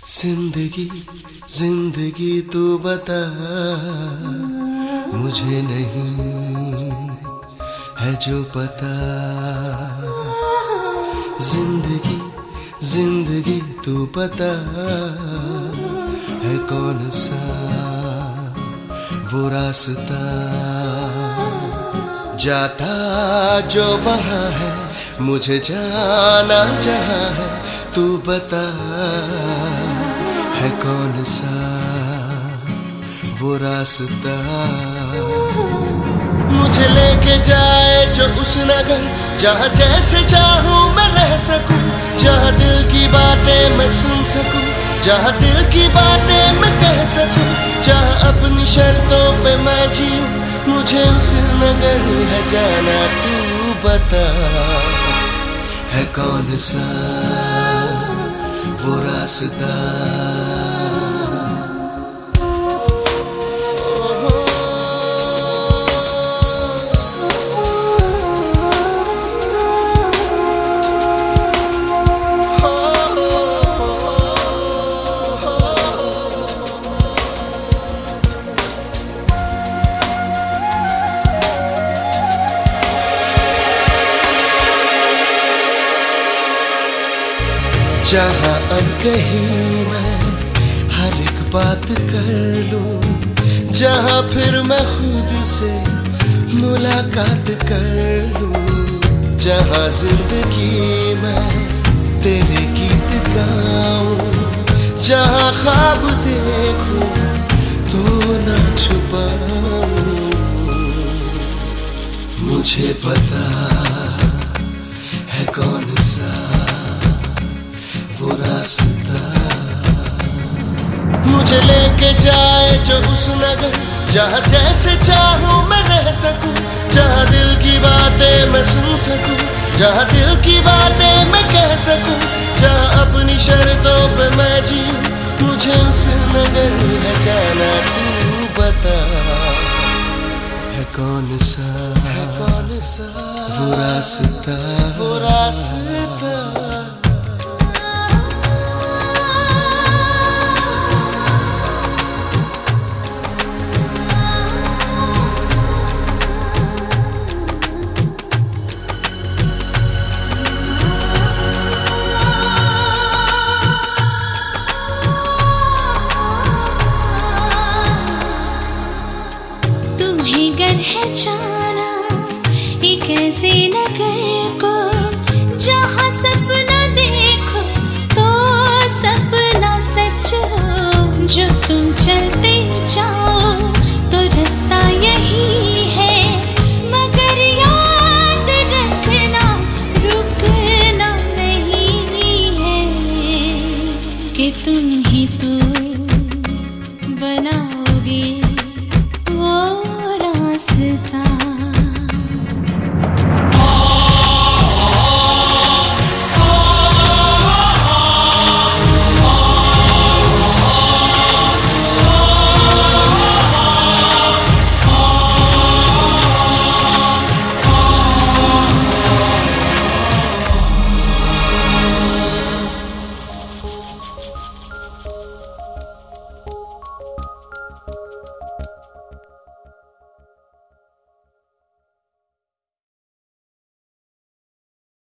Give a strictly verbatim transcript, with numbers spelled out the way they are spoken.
जिंदगी जिंदगी तू बता, मुझे नहीं है जो पता। जिंदगी जिंदगी तू बता, है कौन सा वो रास्ता, जाता जो वहाँ है, मुझे जाना जहाँ है। तू बता है कौन सा वो रास्ता, मुझे लेके जाए जो उस नगर, जहाँ जैसे चाहूँ मैं रह सकूँ, जहाँ दिल की बातें मैं सुन सकूँ, जहाँ दिल की बातें मैं कह सकूँ, जहाँ अपनी शर्तों पे मैं जीऊँ। मुझे उस नगर है जाना, तू बता है कौन सा वो रास्ता। जहाँ अनकही मैं हर एक बात कर लूं, जहाँ फिर मैं खुद से मुलाकात कर लूं, जहाँ जिंदगी मैं तेरे गीत गाऊं, जहाँ ख्वाब देखूं तो ना छुपाऊं। मुझे पता है कौन सा वो रास्ता, मुझे लेके जाए जो उस नगर, जहाँ जैसे चाहूँ मैं रह सकूँ, जहाँ दिल की बातें मैं सुन सकूँ, जहाँ दिल की बातें मैं कह सकूँ, जहाँ अपनी शर्तों पे मैं जीऊँ। मुझे उस नगर है जाना, तू बता है कौन सा है कौन सा वो रास्ता, वो रास्ता।